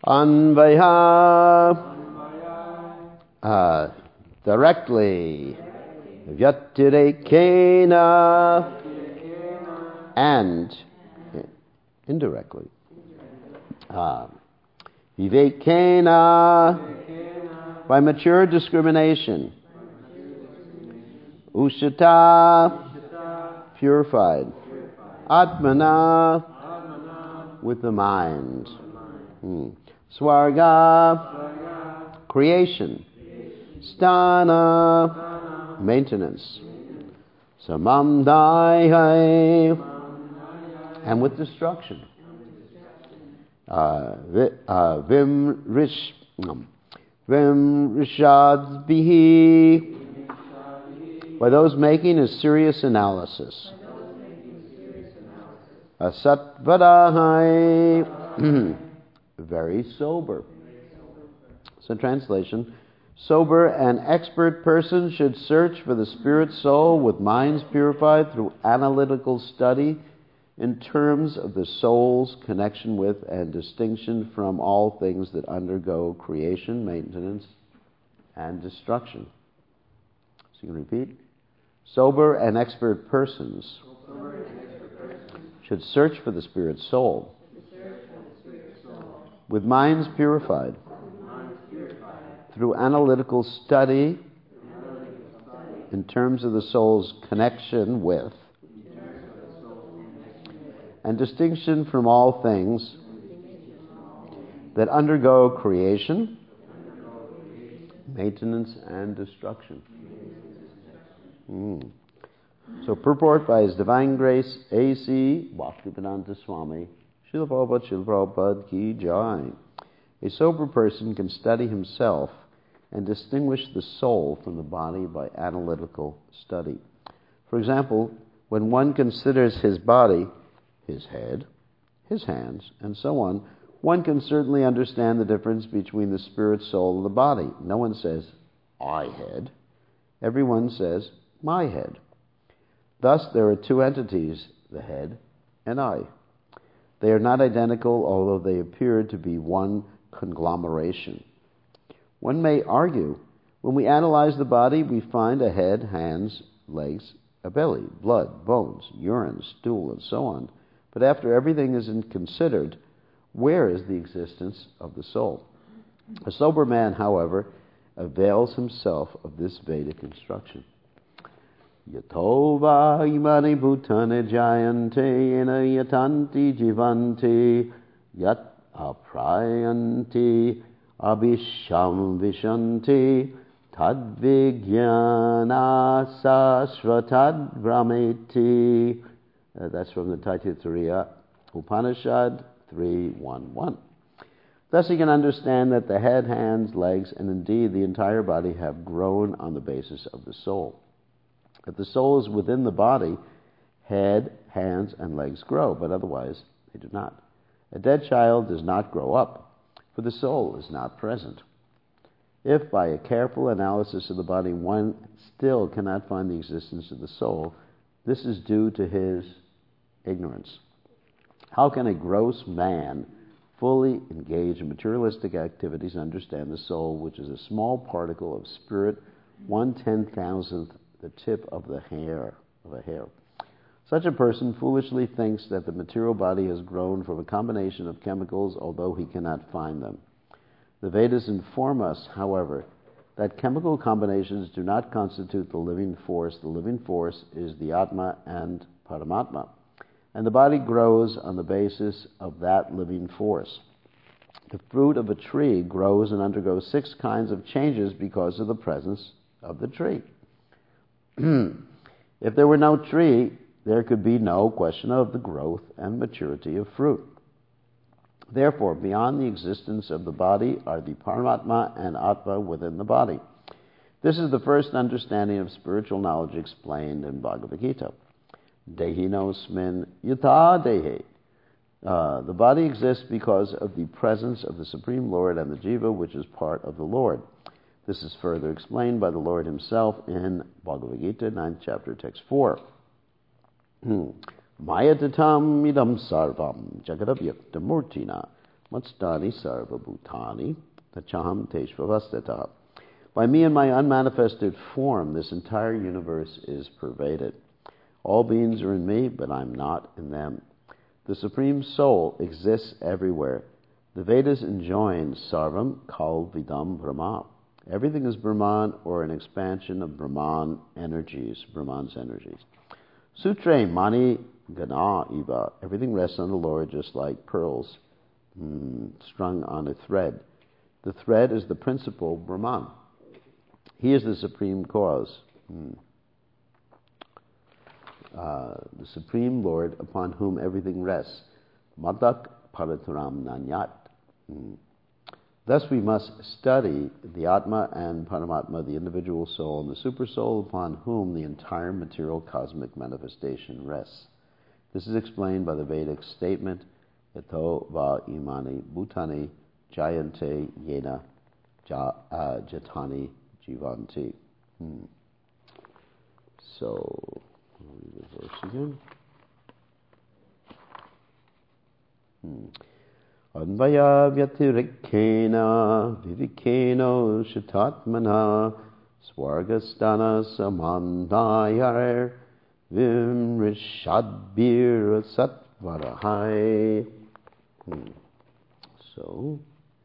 Anvaya, directly. Vyatirekena, and indirectly. Vivekena, by mature discrimination. Ushata, purified. Atmana, with the mind. Swarga, creation. Sthana, maintenance. Samamdai, and with destruction. Vimrishadbihi, by those making a serious analysis. Asatvadahai, very sober. So translation, sober and expert person should search for the spirit soul with minds purified through analytical study in terms of the soul's connection with and distinction from all things that undergo creation, maintenance, and destruction. So you can repeat. Sober and expert persons should search for the spirit soul with minds purified through analytical study in terms of the soul's connection with and distinction from all things that undergo creation, maintenance, and destruction. So purport by His Divine Grace A.C. Bhaktivedanta Swami Srila Prabhupada Ki Jai. A sober person can study himself and distinguish the soul from the body by analytical study. For example, when one considers his body, his head, his hands, and so on, one can certainly understand the difference between the spirit soul and the body. No one says, I head. Everyone says, my head. Thus, there are two entities, the head and I. They are not identical, although they appear to be one conglomeration. One may argue, when we analyze the body, we find a head, hands, legs, a belly, blood, bones, urine, stool, and so on. But after everything is considered, where is the existence of the soul? A sober man, however, avails himself of this Vedic instruction. Yatova imani bhutane jayante ena yatanti jivanti yat aprayanti abhisham vishanti tadvigyana sasvatad brahmeti. That's from the Taittiriya Upanishad 3.1.1. Thus you can understand that the head, hands, legs, and indeed the entire body have grown on the basis of the soul. If the soul is within the body, head, hands, and legs grow, but otherwise they do not. A dead child does not grow up, for the soul is not present. If by a careful analysis of the body one still cannot find the existence of the soul, this is due to his ignorance. How can a gross man fully engage in materialistic activities and understand the soul, which is a small particle of spirit, 1/10,000th the tip of a hair? Such a person foolishly thinks that the material body has grown from a combination of chemicals, although he cannot find them. The Vedas inform us, however, that chemical combinations do not constitute the living force. The living force is the Atma and Paramatma, and the body grows on the basis of that living force. The fruit of a tree grows and undergoes 6 kinds of changes because of the presence of the tree. If there were no tree, there could be no question of the growth and maturity of fruit. Therefore, beyond the existence of the body are the Paramatma and Atma within the body. This is the first understanding of spiritual knowledge explained in Bhagavad Gita. Dehinosmin yata dehe. The body exists because of the presence of the Supreme Lord and the Jiva, which is part of the Lord. This is further explained by the Lord Himself in Bhagavad Gita, 9th chapter, text 4. Mayatatam idam sarvam jagadabhyaktamurtina Tasmatstani sarva bhutani tachaham teshvavastata. By me and my unmanifested form, this entire universe is pervaded. All beings are in me, but I'm not in them. The Supreme Soul exists everywhere. The Vedas enjoin sarvam kal vidam brahma. Everything is Brahman or an expansion of Brahman's energies. Sutre mani gana iva. Everything rests on the Lord just like pearls strung on a thread. The thread is the principal Brahman. He is the supreme cause. The Supreme Lord upon whom everything rests. Madak parataram nanyat. Thus we must study the Atma and Paramatma, the individual soul, and the super soul upon whom the entire material cosmic manifestation rests. This is explained by the Vedic statement, Yato va imani bhutani jayante yena jatani jivanti. So, I'll read the verse again. Advaya vyatirikena vivikeno shatatmana swargastana samandayar vimrishadbir satvarahai. So,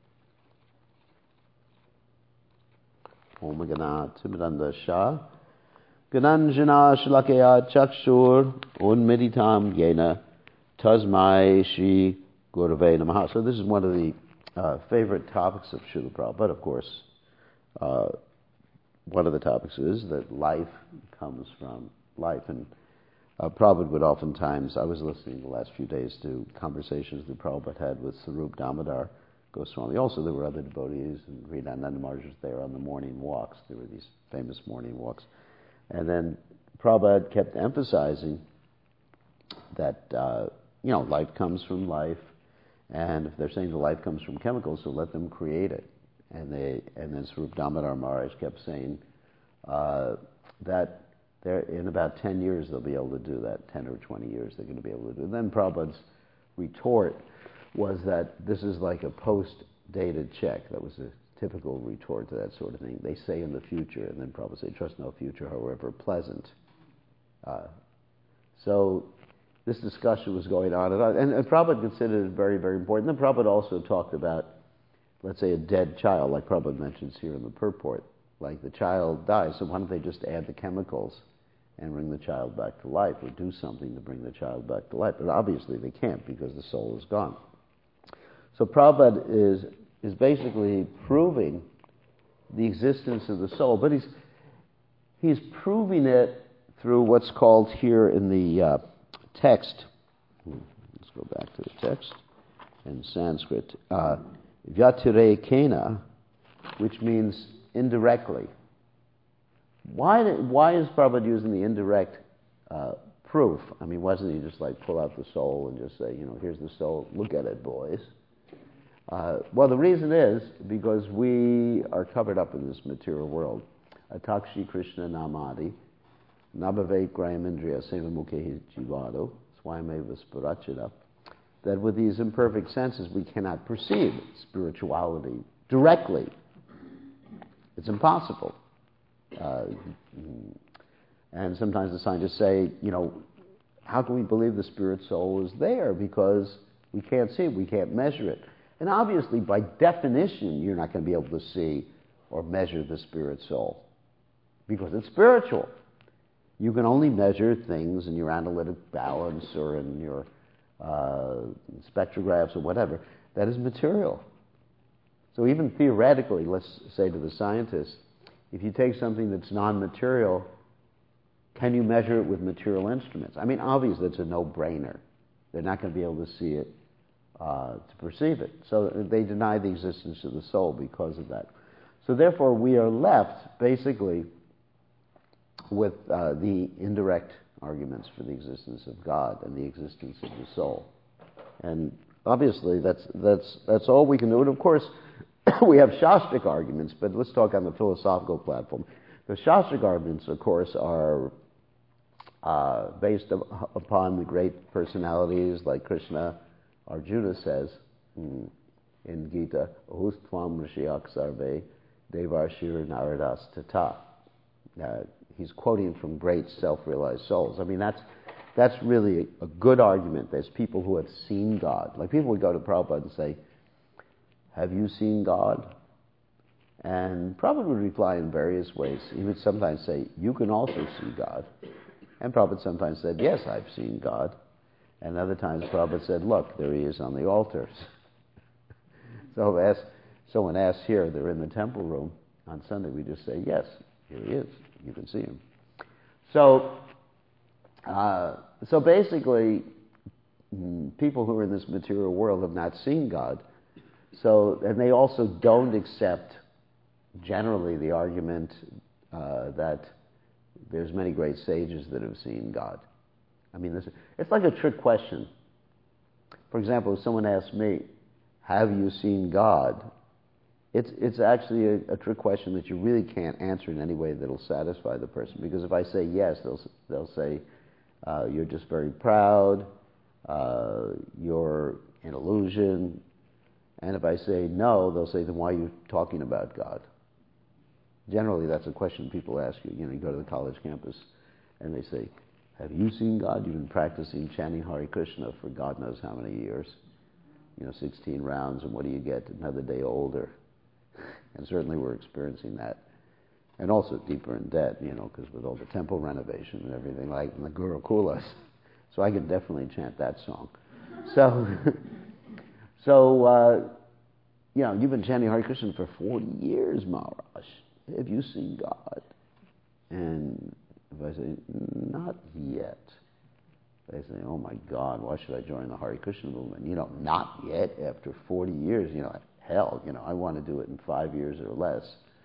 Om Gana Timidanda Shah Gananjana Shlakaya Chakshur Unmeditam Yena Tasmai Shri Gurave Namaha. So this is one of the favorite topics of Srila Prabhupada, of course. One of the topics is that life comes from life. And Prabhupada would oftentimes, I was listening the last few days to conversations that Prabhupada had with Sarup Damodar Goswami. Also, there were other devotees, and Sridananda Maharaj was there on the morning walks. There were these famous morning walks. And then Prabhupada kept emphasizing that, life comes from life, and if they're saying the life comes from chemicals, so let them create it. And then Sarup Damodar Maharaj kept saying that in about 10 years they'll be able to do that. 10 or 20 years they're going to be able to do it. And then Prabhupada's retort was that this is like a post-dated check. That was a typical retort to that sort of thing. They say in the future, and then Prabhupada say, trust no future, however pleasant. So this discussion was going on and on. And Prabhupada considered it very, very important. Then Prabhupada also talked about, let's say, a dead child, like Prabhupada mentions here in the purport. Like the child dies, so why don't they just add the chemicals and bring the child back to life, or do something to bring the child back to life? But obviously they can't because the soul is gone. So Prabhupada is basically proving the existence of the soul, but he's proving it through what's called here in the text. Let's go back to the text in Sanskrit. Vyatirekena, which means indirectly. Why is Prabhupada using the indirect proof? I mean, wasn't he just like pull out the soul and just say, here's the soul, look at it, boys? Well, the reason is because we are covered up in this material world. Atakshi Krishna Namadi, Nabhave Grayamindriya Sevamukhe Jivado, Swayameva Spurachita, that with these imperfect senses we cannot perceive spirituality directly. It's impossible. And sometimes the scientists say, how can we believe the spirit soul is there? Because we can't see it, we can't measure it. And obviously, by definition, you're not going to be able to see or measure the spirit soul because it's spiritual. You can only measure things in your analytic balance or in your spectrographs or whatever. That is material. So even theoretically, let's say to the scientists, if you take something that's non-material, can you measure it with material instruments? I mean, obviously, it's a no-brainer. They're not going to be able to see it to perceive it. So they deny the existence of the soul because of that. So therefore, we are left, basically, with the indirect arguments for the existence of God and the existence of the soul. And obviously, that's all we can do. And of course, we have Shastric arguments, but let's talk on the philosophical platform. The Shastric arguments, of course, are based upon the great personalities like Krishna. Arjuna says, in Gita, Ahus Tvam Rishiyak Sarve Devarshir Naradas Tata. He's quoting from great self-realized souls. I mean, that's really a good argument. There's people who have seen God. Like people would go to Prabhupada and say, have you seen God? And Prabhupada would reply in various ways. He would sometimes say, you can also see God. And Prabhupada sometimes said, yes, I've seen God. And other times Prabhupada said, look, there he is on the altars. So if someone asks here, they're in the temple room on Sunday, we just say, yes, here he is. You can see him. So basically, people who are in this material world have not seen God. And they also don't accept generally the argument that there's many great sages that have seen God. I mean, it's like a trick question. For example, if someone asks me, have you seen God? It's actually a trick question that you really can't answer in any way that'll satisfy the person. Because if I say yes, they'll say, you're just very proud, you're an illusion. And if I say no, they'll say, then why are you talking about God? Generally, that's a question people ask you. You go to the college campus and they say, have you seen God? You've been practicing chanting Hare Krishna for God knows how many years. 16 rounds, and what do you get? Another day older. And certainly we're experiencing that. And also deeper in debt, because with all the temple renovation and everything like in the Gurukulas. So I could definitely chant that song. You've been chanting Hare Krishna for 40 years, Maharaj. Have you seen God? And if I say, not yet, they say, oh my God, why should I join the Hare Krishna movement? Not yet, after 40 years, hell, I want to do it in 5 years or less.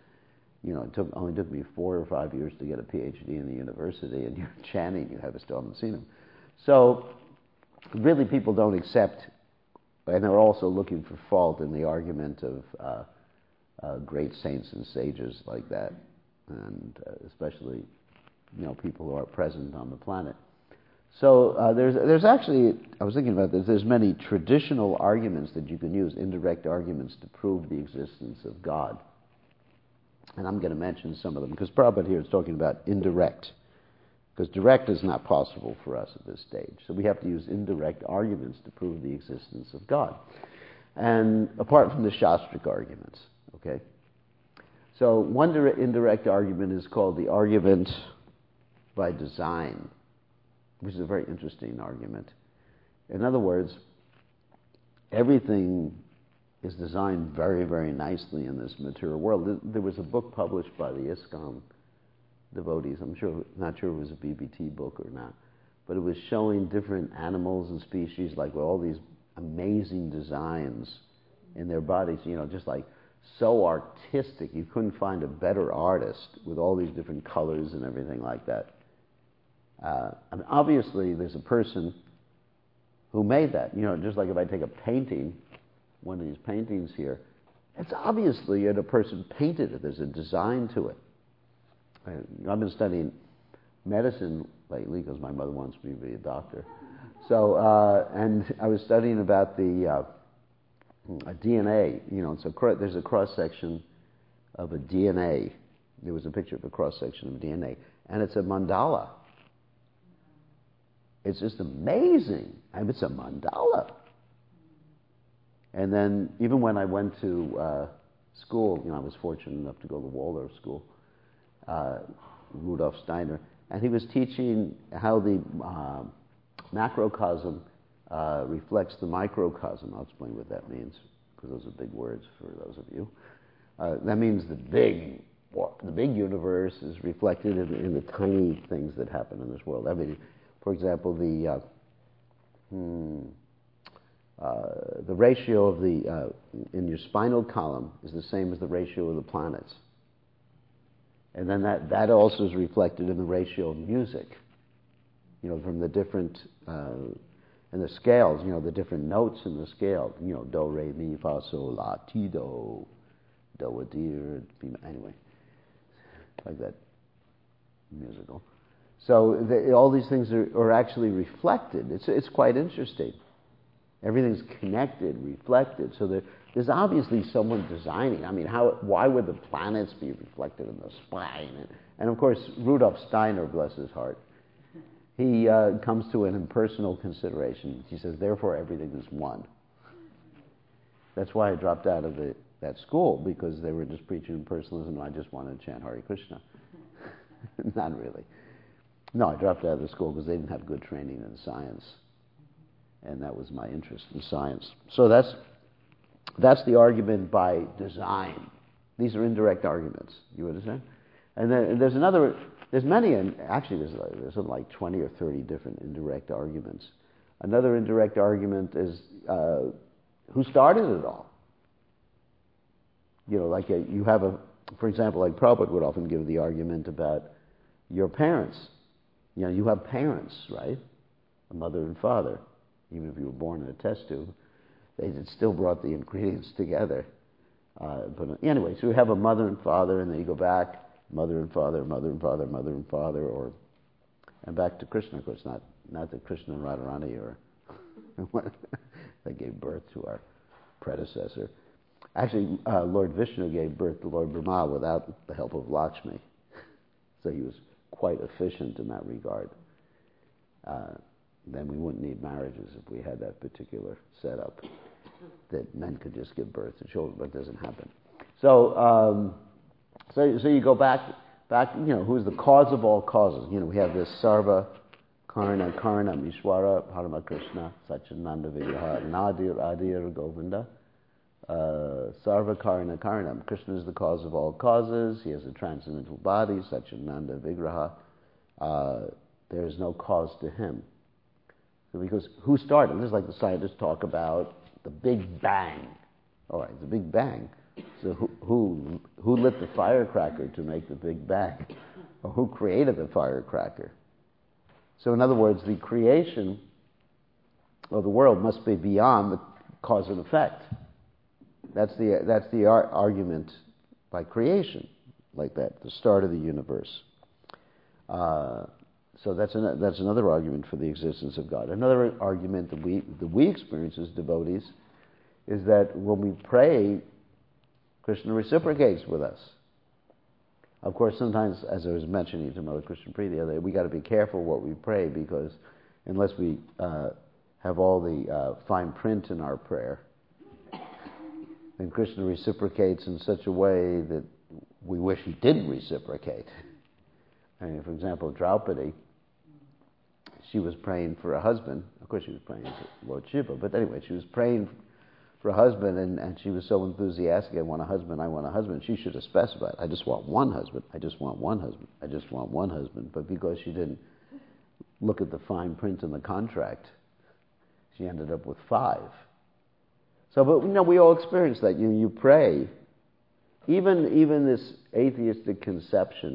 It only took me 4 or 5 years to get a PhD in the university, and you're chanting, you still haven't seen him. So, really people don't accept, and they're also looking for fault in the argument of great saints and sages like that, and especially, people who are present on the planet. So there's actually, I was thinking about this, there's many traditional arguments that you can use, indirect arguments to prove the existence of God. And I'm going to mention some of them, because Prabhupada here is talking about indirect, because direct is not possible for us at this stage. So we have to use indirect arguments to prove the existence of God. And apart from the Shastric arguments, okay? So one indirect argument is called the argument by design, which is a very interesting argument. In other words, everything is designed very, very nicely in this material world. There was a book published by the ISKCON devotees. I'm not sure it was a BBT book or not, but it was showing different animals and species, like with all these amazing designs in their bodies, just like so artistic. You couldn't find a better artist with all these different colors and everything like that. Obviously, there's a person who made that. Just like if I take a painting, one of these paintings here, it's obviously a person painted it. There's a design to it. I've been studying medicine lately because my mother wants me to be a doctor. So, and I was studying about the DNA. There's a cross-section of a DNA. There was a picture of a cross-section of DNA, and it's a mandala. It's just amazing. It's a mandala. And then even when I went to school, I was fortunate enough to go to Waldorf School, Rudolf Steiner, and he was teaching how the macrocosm reflects the microcosm. I'll explain what that means, because those are big words for those of you. That means the big universe is reflected in the tiny things that happen in this world. For example, the ratio of in your spinal column is the same as the ratio of the planets. And then that also is reflected in the ratio of music, from the different, and the scales, the different notes in the scale, do, re, mi, fa, sol, la, ti, do, a deer, anyway, like that, musical. So all these things are actually reflected. It's quite interesting. Everything's connected, reflected. So there's obviously someone designing. I mean, why would the planets be reflected in the sky? And of course, Rudolf Steiner, bless his heart, he comes to an impersonal consideration. He says, therefore, everything is one. That's why I dropped out of that school, because they were just preaching impersonalism, and I just wanted to chant Hare Krishna. Not really. No, I dropped out of the school because they didn't have good training in science. And that was my interest in science. So that's the argument by design. These are indirect arguments. You understand? And then there's many, and actually there's something like 20 or 30 different indirect arguments. Another indirect argument is who started it all? You know, like you have for example, like Prabhupada would often give the argument about your parents. You know, you have parents, right? A mother and father. Even if you were born in a test tube, they still brought the ingredients together. But anyway, so you have a mother and father, and then you go back, mother and father, mother and father, mother and father, and back to Krishna. Of course, not that Krishna and Radharani they gave birth to our predecessor. Actually, Lord Vishnu gave birth to Lord Brahma without the help of Lakshmi. So he was quite efficient in that regard. Then we wouldn't need marriages if we had that particular setup, that men could just give birth to children, but it doesn't happen. So you go back. You know, who's the cause of all causes? You know, we have this Sarva Karna Mishwara Parama Krishna Satchidananda Vigraha Nadir Adir Govinda. Sarva Karna Karanam. Krishna is the cause of all causes. He has a transcendental body, Satchidananda Vigraha. There is no cause to him. So because who started? This is like the scientists talk about the Big Bang. All right, the Big Bang. So who lit the firecracker to make the Big Bang? Or who created the firecracker? So in other words, the creation of the world must be beyond the cause and effect. That's the argument by creation, like that, the start of the universe. So that's another argument for the existence of God. Another argument that we experience as devotees is that when we pray, Krishna reciprocates with us. Of course, sometimes, as I was mentioning to Mother Krishna Priya the other day, we got to be careful what we pray, because unless we have all the fine print in our prayer, then Krishna reciprocates in such a way that we wish he didn't reciprocate. I mean, for example, Draupadi, she was praying for a husband. Of course, she was praying for Lord Shiva, but anyway, she was praying for a husband, and she was so enthusiastic. I want a husband. I want a husband. She should have specified, I just want one husband. I just want one husband. I just want one husband. But because she didn't look at the fine print in the contract, she ended up with 5. So, but you know, we all experience that. You pray, even this atheistic conception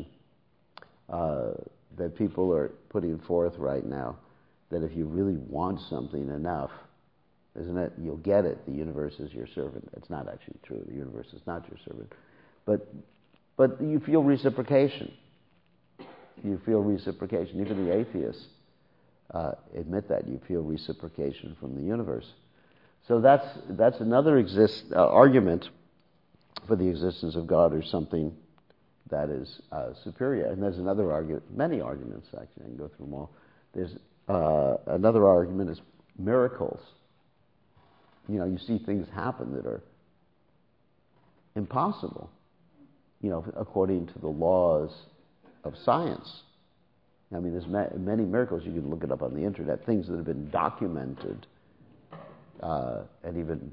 that people are putting forth right now, that if you really want something enough, isn't it? You'll get it. The universe is your servant. It's not actually true. The universe is not your servant, but you feel reciprocation. You feel reciprocation. Even the atheists admit that you feel reciprocation from the universe. So that's another argument for the existence of God, or something that is superior. And there's another argument, many arguments actually, I can go through them all. There's another argument is miracles. You know, you see things happen that are impossible, you know, according to the laws of science. I mean, there's many miracles. You can look it up on the internet, things that have been documented and even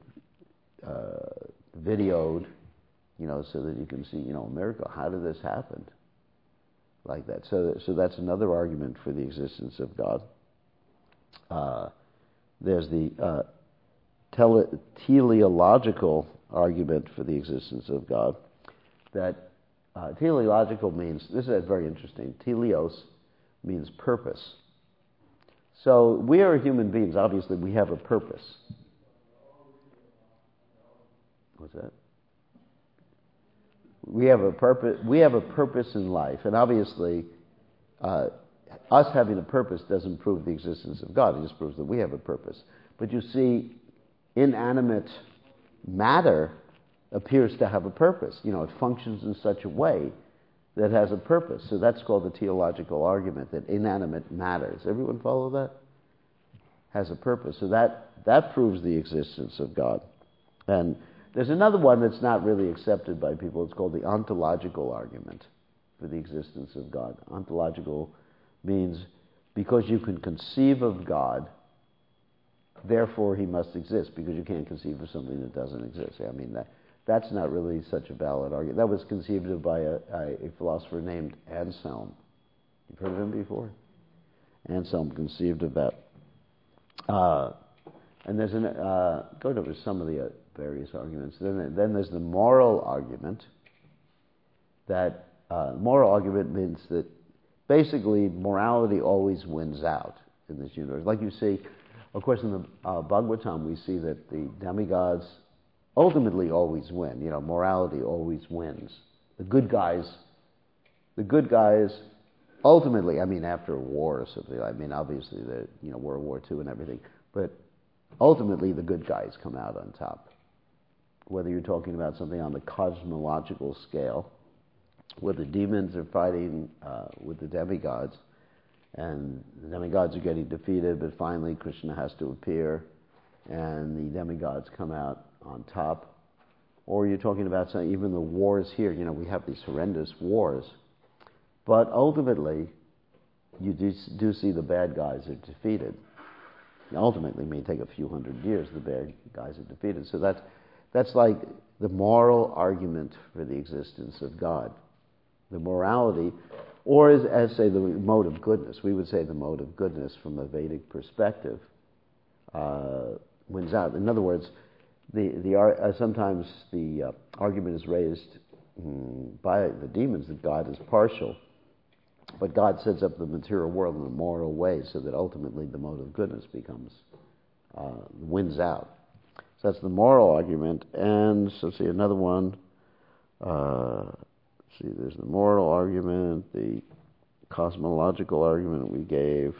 videoed, you know, so that you can see, you know, a miracle. How did this happen? Like that. So that's another argument for the existence of God. There's the teleological argument for the existence of God. That teleological means, this is very interesting, teleos means purpose. So we are human beings, obviously we have a purpose. What's that? We have a purpose in life, and obviously us having a purpose doesn't prove the existence of God. It just proves that we have a purpose. But you see, inanimate matter appears to have a purpose. It functions in such a way that has a purpose. So that's called the teleological argument, that inanimate matters. Everyone follow that? Has a purpose. So that proves the existence of God. And there's another one that's not really accepted by people. It's called the ontological argument for the existence of God. Ontological means because you can conceive of God, therefore he must exist, because you can't conceive of something that doesn't exist. I mean, that's not really such a valid argument. That was conceived of by a philosopher named Anselm. You've heard of him before? Anselm conceived of that. And there's go over some of the various arguments. Then there's the moral argument. That moral argument means that basically morality always wins out in this universe. Like you see, of course, in the Bhagavatam, we see that the demigods ultimately always win. Morality always wins. The good guys ultimately, after a war or something, obviously, World War II and everything, but ultimately the good guys come out on top. Whether you're talking about something on the cosmological scale, where the demons are fighting with the demigods, and the demigods are getting defeated, but finally Krishna has to appear, and the demigods come out on top. Or you're talking about even the wars here. We have these horrendous wars, but ultimately you do see the bad guys are defeated. Ultimately, it may take a few hundred years, the bad guys are defeated. So that's like the moral argument for the existence of God. The morality, or as say the mode of goodness, we would say the mode of goodness from a Vedic perspective wins out. In other words, sometimes the argument is raised by the demons that God is partial, but God sets up the material world in a moral way so that ultimately the mode of goodness wins out. So that's the moral argument. And so see another one. There's the moral argument, the cosmological argument we gave.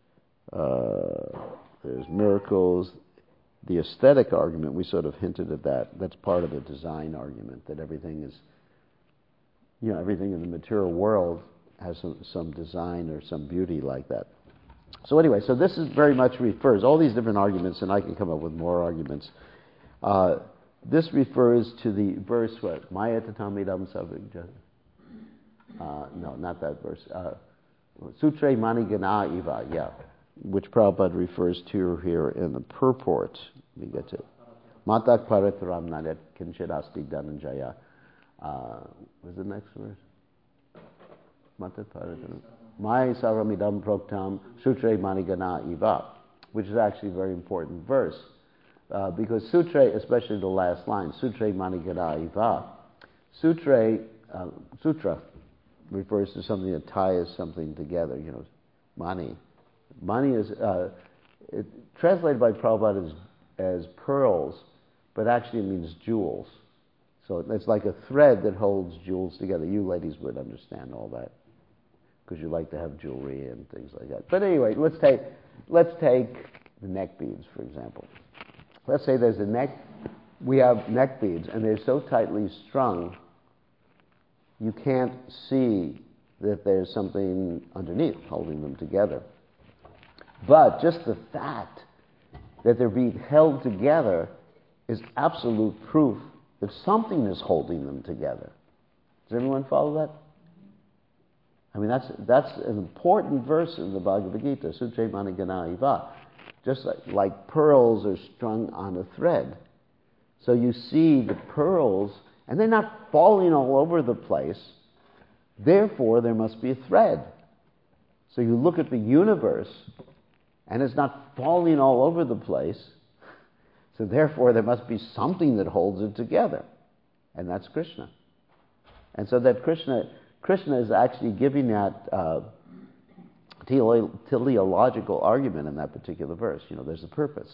There's miracles. The aesthetic argument, we sort of hinted at that. That's part of the design argument, that everything is, everything in the material world has some design or some beauty like that. So anyway, so this is very much refers, all these different arguments, and I can come up with more arguments. This refers to the verse, what? Maya tatamidam savijja. No, not that verse. Sutre manigana iva, yeah, which Prabhupada refers to here in the purport. We get to Matak paritram nadet kinchirasti dhananjaya. What's the next verse? Matak paritram. Maya saramidam proktam sutre manigana iva, which is actually a very important verse. Because sutre, especially the last line, sutre manigana iva, sutra refers to something that ties something together, mani. Mani is translated by Prabhupada as pearls, but actually it means jewels. So it's like a thread that holds jewels together. You ladies would understand all that, because you like to have jewelry and things like that. But anyway, let's take the neck beads, for example. Let's say we have neck beads, and they're so tightly strung, you can't see that there's something underneath holding them together. But just the fact that they're being held together is absolute proof that something is holding them together. Does everyone follow that? That's an important verse in the Bhagavad Gita, Sutre Manigana Iva. Just like pearls are strung on a thread. So you see the pearls, and they're not falling all over the place. Therefore, there must be a thread. So you look at the universe, and it's not falling all over the place. So therefore, there must be something that holds it together. And that's Krishna. And so that Krishna is actually giving that teleological argument in that particular verse. There's a purpose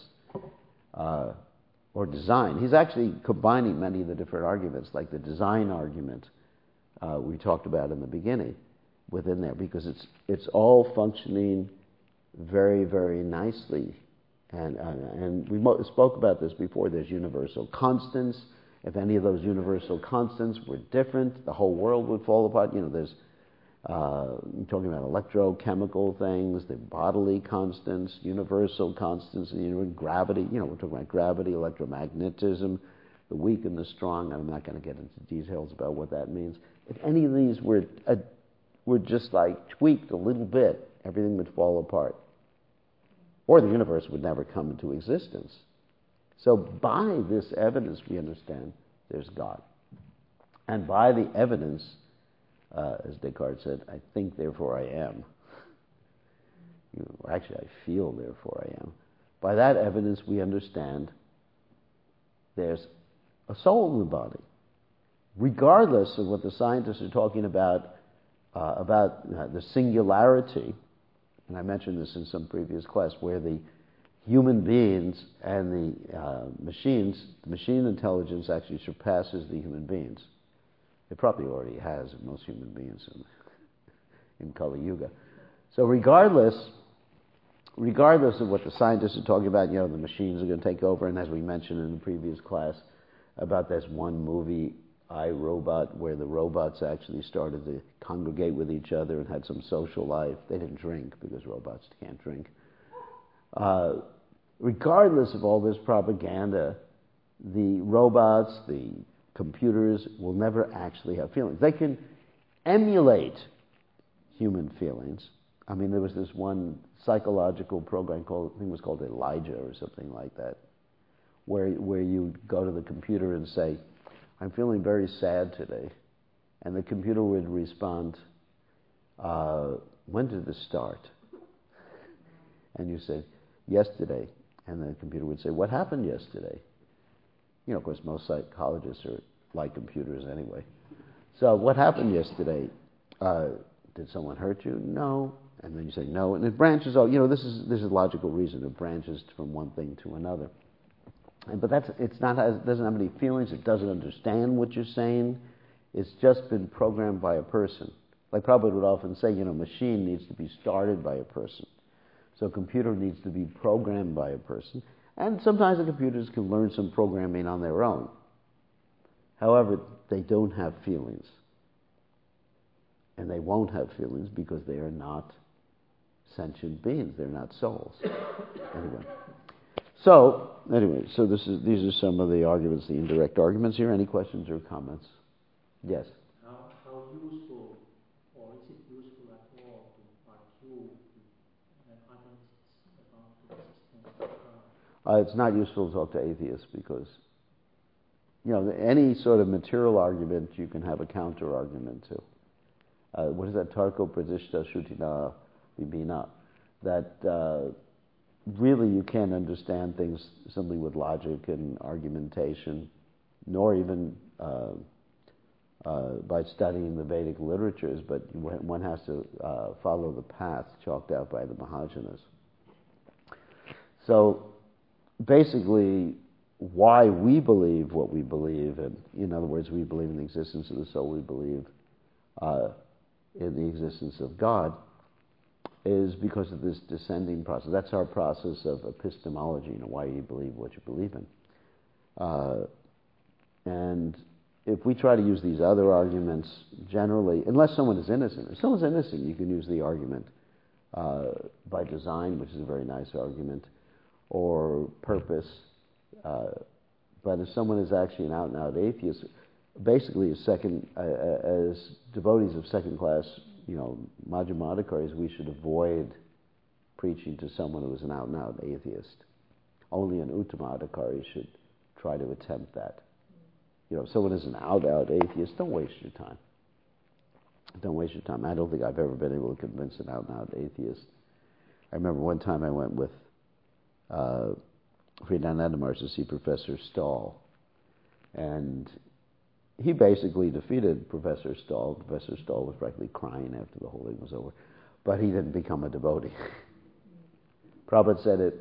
or design. He's actually combining many of the different arguments, like the design argument we talked about in the beginning, within there, because it's all functioning very, very nicely And we spoke about this before. There's universal constants. If any of those universal constants were different, the whole world would fall apart. There's I'm talking about electrochemical things, the bodily constants, universal constants, gravity. We're talking about gravity, electromagnetism, the weak and the strong. I'm not going to get into details about what that means. If any of these were just like tweaked a little bit, everything would fall apart. Or the universe would never come into existence. So by this evidence, we understand there's God. And by the evidence, as Descartes said, I think, therefore I am. Or actually, I feel, therefore I am. By that evidence, we understand there's a soul in the body. Regardless of what the scientists are talking about the singularity, and I mentioned this in some previous class, where the human beings and the machine intelligence actually surpasses the human beings. It probably already has in most human beings in Kali Yuga. So regardless of what the scientists are talking about, the machines are going to take over, and as we mentioned in the previous class, about this one movie, I, Robot, where the robots actually started to congregate with each other and had some social life. They didn't drink because robots can't drink. Regardless of all this propaganda, the robots, the computers will never actually have feelings. They can emulate human feelings. I mean, there was this one psychological program called, I think it was called Elijah or something like that, where you go to the computer and say, I'm feeling very sad today. And the computer would respond, when did this start? And you say, yesterday. And the computer would say, what happened yesterday? Of course, most psychologists are like computers anyway. So what happened yesterday? Did someone hurt you? No. And then you say no, and it branches out. This is logical reason. It branches from one thing to another. But it doesn't have any feelings. It doesn't understand what you're saying. It's just been programmed by a person. Like Prabhupada would often say, machine needs to be started by a person. So a computer needs to be programmed by a person. And sometimes the computers can learn some programming on their own. However, they don't have feelings. And they won't have feelings because they are not sentient beings. They're not souls. So these are some of the arguments, the indirect arguments here. Any questions or comments? Yes? How useful, or is it useful at all to argue hypotheses about the existence of God? It's not useful to talk to atheists because, any sort of material argument you can have a counter argument to. What is that? Tarko pradishta shrutina vibhina. That really you can't understand things simply with logic and argumentation, nor even by studying the Vedic literatures, but one has to follow the path chalked out by the Mahajanas. So basically, why we believe what we believe, and in other words, we believe in the existence of the soul, we believe in the existence of God, is because of this descending process. That's our process of epistemology, why you believe what you believe in. And if we try to use these other arguments generally, unless someone is innocent. If someone's innocent, you can use the argument by design, which is a very nice argument, or purpose. But if someone is actually an out-and-out atheist, basically as devotees of second-class, Madhyamadikaris, we should avoid preaching to someone who is an out-and-out atheist. Only an Uttamadikari should try to attempt that. If someone is an out-and-out atheist, don't waste your time. Don't waste your time. I don't think I've ever been able to convince an out-and-out atheist. I remember one time I went with Fridananda Maharaj to see Professor Stahl, and he basically defeated Professor Stahl. Professor Stahl was practically crying after the whole thing was over, but he didn't become a devotee. Prabhupada said it,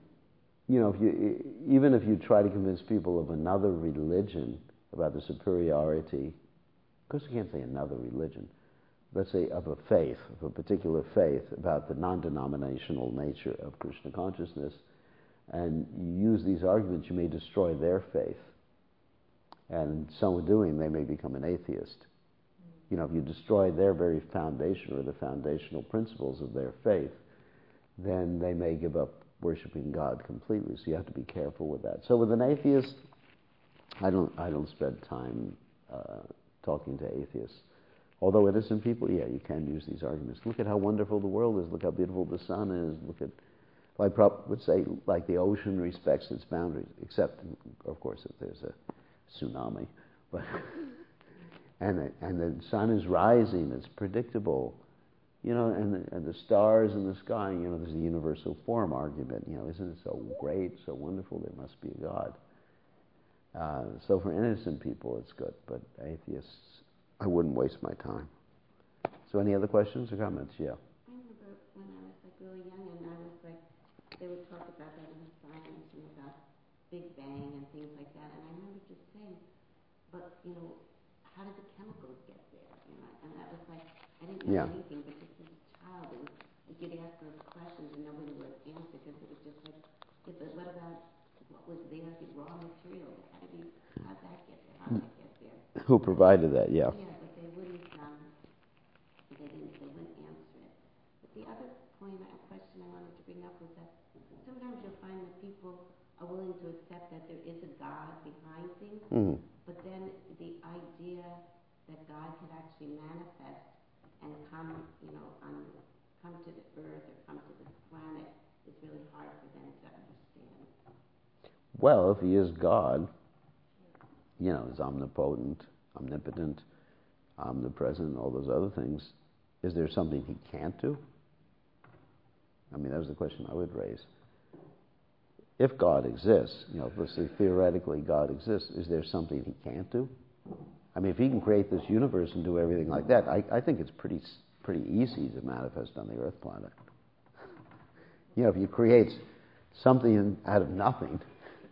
even if you try to convince people of another religion about the superiority, of course you can't say another religion, let's say of a faith, of a particular faith, about the non-denominational nature of Krishna consciousness, and you use these arguments, you may destroy their faith. And in so doing, they may become an atheist. You know, if you destroy their very foundation or the foundational principles of their faith, then they may give up worshiping God completely. So you have to be careful with that. So with an atheist, I don't spend time talking to atheists. Although innocent people, yeah, you can use these arguments. Look at how wonderful the world is. Look how beautiful the sun is. Look at, I would say, like the ocean respects its boundaries, except, of course, if there's a tsunami. But and the sun is rising. It's predictable. You know, and the stars in the sky. You know, there's a universal form argument. You know, isn't it so great, so wonderful? There must be a God. So for innocent people, it's good. But atheists, I wouldn't waste my time. So any other questions or comments? Yeah. I remember when I was like really young, and I was like, they would talk about that in science and about Big Bang and things like that. And I remember just saying, but you know, how did the chemicals get there? You know, and that was like, I didn't know anything, but just as a child, and we could ask those questions and nobody would answer because it was just like, yeah, but what about what was there, the raw material? How did that get there? How did it get there? Who provided that? Yeah. Yeah, but they wouldn't answer it. But the other question I wanted to bring up was that sometimes you'll find that people are willing to accept that there is a God behind things, but then the idea that God could actually manifest and come, you know, come to the earth or come to this planet is really hard for them to understand. Well, if he is God, you know, is omnipotent, omnipotent, omnipresent, all those other things, is there something he can't do? I mean, that was the question I would raise. If God exists, you know, let's say theoretically God exists, is there something he can't do? I mean, if he can create this universe and do everything like that, I think it's pretty easy to manifest on the Earth planet. You know, if you create something out of nothing,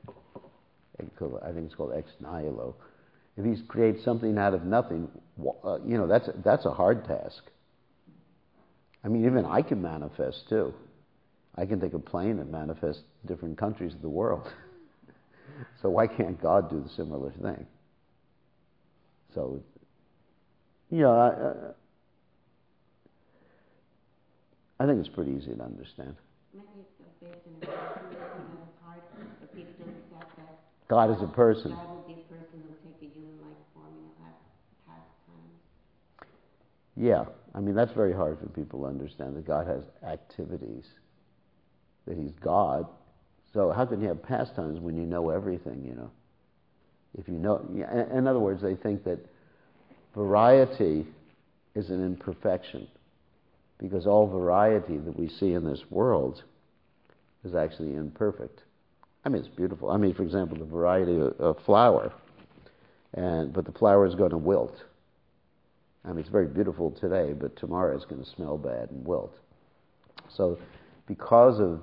I think it's called ex nihilo. If he creates something out of nothing, you know, that's a hard task. I mean, even I can manifest too. I can take a plane and manifest different countries of the world. So why can't God do the similar thing? So, yeah, I think it's pretty easy to understand. Maybe it's based on that it's hard for people to accept that God is a person. God will be a person who will take a human-like form and will have pastimes. Yeah, I mean, that's very hard for people to understand, that God has activities, that he's God. So how can you have pastimes when you know everything, you know? If you know, in other words, they think that variety is an imperfection, because all variety that we see in this world is actually imperfect. I mean, it's beautiful. I mean, for example, the variety of flower, but the flower is going to wilt. I mean, it's very beautiful today, but tomorrow it's going to smell bad and wilt. So, because of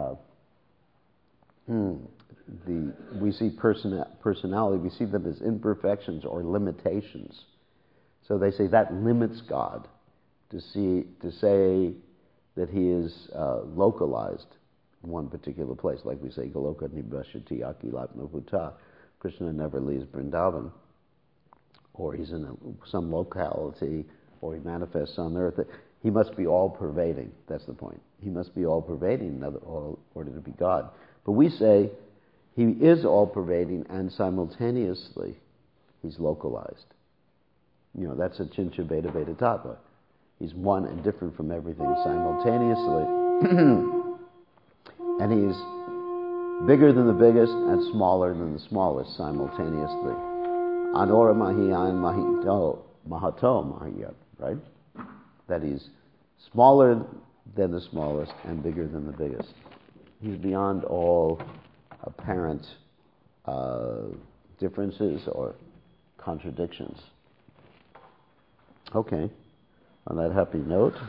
we see personality, we see them as imperfections or limitations. So they say that limits God to say that he is localized in one particular place, like we say, Goloka Nibhashati Akilatma Bhuta. Krishna never leaves Vrindavan, or he's in some locality, or he manifests on earth. He must be all-pervading. That's the point. He must be all-pervading in order to be God. But we say he is all-pervading, and simultaneously he's localized. You know, that's a Chincha Beta Beta Tattva. He's one and different from everything simultaneously. And he's bigger than the biggest and smaller than the smallest simultaneously. Anora Mahiyan Mahato Mahiyat, right? That he's smaller than the smallest and bigger than the biggest. He's beyond all apparent differences or contradictions. Okay, on that happy note.